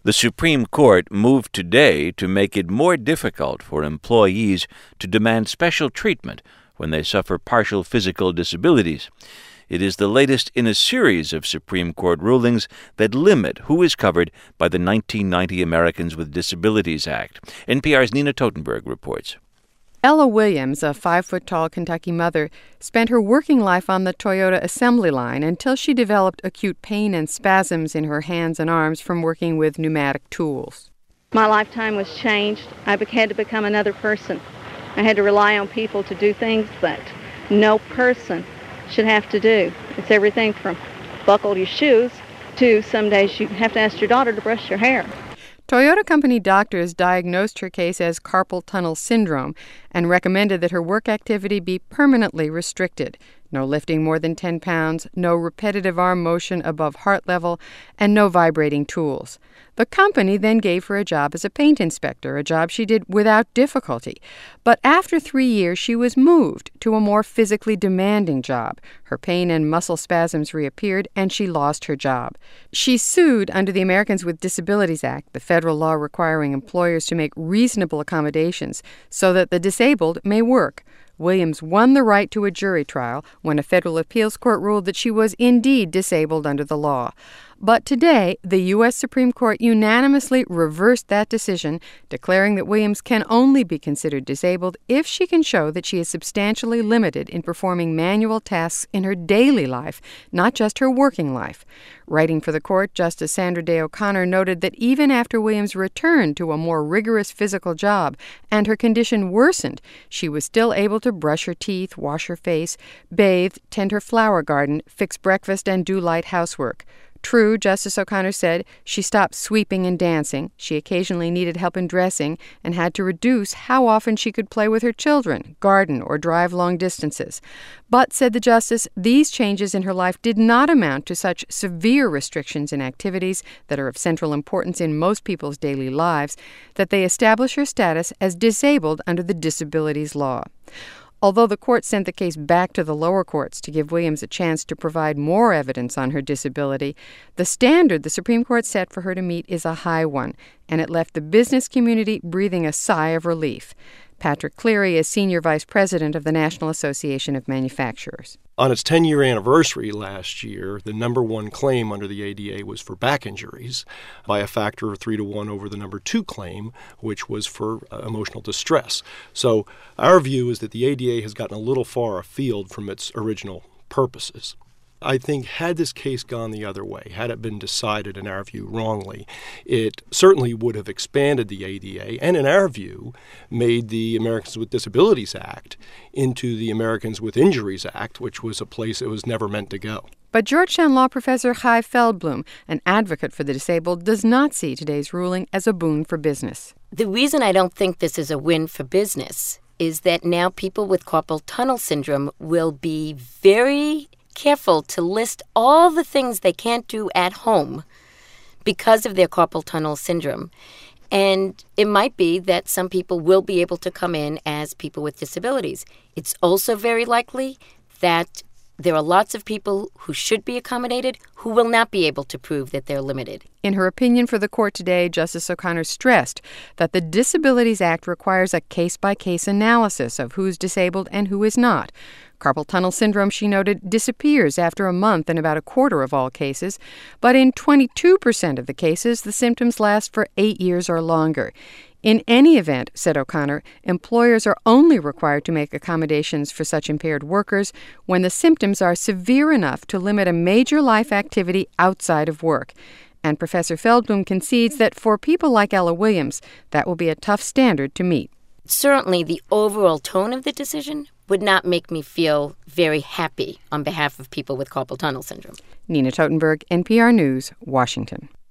The Supreme Court moved today to make it more difficult for employees to demand special treatment when they suffer partial physical disabilities. It is the latest in a series of Supreme Court rulings that limit who is covered by the 1990 Americans with Disabilities Act. NPR's Nina Totenberg reports. Ella Williams, a 5-foot-tall Kentucky mother, spent her working life on the Toyota assembly line until she developed acute pain and spasms in her hands and arms from working with pneumatic tools. My lifetime was changed. I had to become another person. I had to rely on people to do things that no person should have to do. It's everything from buckle your shoes to some days you have to ask your daughter to brush your hair. Toyota Company doctors diagnosed her case as carpal tunnel syndrome and recommended that her work activity be permanently restricted. No lifting more than 10 pounds, no repetitive arm motion above heart level, and no vibrating tools. The company then gave her a job as a paint inspector, a job she did without difficulty. But after 3 years, she was moved to a more physically demanding job. Her pain and muscle spasms reappeared, and she lost her job. She sued under the Americans with Disabilities Act, the federal law requiring employers to make reasonable accommodations so that the disabled may work. Williams won the right to a jury trial when a federal appeals court ruled that she was indeed disabled under the law. But today, the U.S. Supreme Court unanimously reversed that decision, declaring that Williams can only be considered disabled if she can show that she is substantially limited in performing manual tasks in her daily life, not just her working life. Writing for the court, Justice Sandra Day O'Connor noted that even after Williams returned to a more rigorous physical job and her condition worsened, she was still able to brush her teeth, wash her face, bathe, tend her flower garden, fix breakfast, and do light housework. True, Justice O'Connor said, she stopped sweeping and dancing. She occasionally needed help in dressing and had to reduce how often she could play with her children, garden, or drive long distances. But, said the justice, these changes in her life did not amount to such severe restrictions in activities that are of central importance in most people's daily lives that they establish her status as disabled under the disabilities law. Although the court sent the case back to the lower courts to give Williams a chance to provide more evidence on her disability, the standard the Supreme Court set for her to meet is a high one, and it left the business community breathing a sigh of relief. Patrick Cleary is Senior Vice President of the National Association of Manufacturers. On its 10-year anniversary last year, the number one claim under the ADA was for back injuries by a factor of 3 to 1 over the number 2 claim, which was for emotional distress. So our view is that the ADA has gotten a little far afield from its original purposes. I think had this case gone the other way, had it been decided, in our view, wrongly, it certainly would have expanded the ADA and, in our view, made the Americans with Disabilities Act into the Americans with Injuries Act, which was a place it was never meant to go. But Georgetown law professor Chai Feldblum, an advocate for the disabled, does not see today's ruling as a boon for business. The reason I don't think this is a win for business is that now people with carpal tunnel syndrome will be very careful to list all the things they can't do at home because of their carpal tunnel syndrome. And it might be that some people will be able to come in as people with disabilities. It's also very likely that there are lots of people who should be accommodated who will not be able to prove that they're limited. In her opinion for the court today, Justice O'Connor stressed that the Disabilities Act requires a case-by-case analysis of who's disabled and who is not. Carpal tunnel syndrome, she noted, disappears after a month in about a quarter of all cases, but in 22% of the cases, the symptoms last for 8 years or longer. In any event, said O'Connor, employers are only required to make accommodations for such impaired workers when the symptoms are severe enough to limit a major life activity outside of work. And Professor Feldblum concedes that for people like Ella Williams, that will be a tough standard to meet. Certainly, the overall tone of the decision would not make me feel very happy on behalf of people with carpal tunnel syndrome. Nina Totenberg, NPR News, Washington.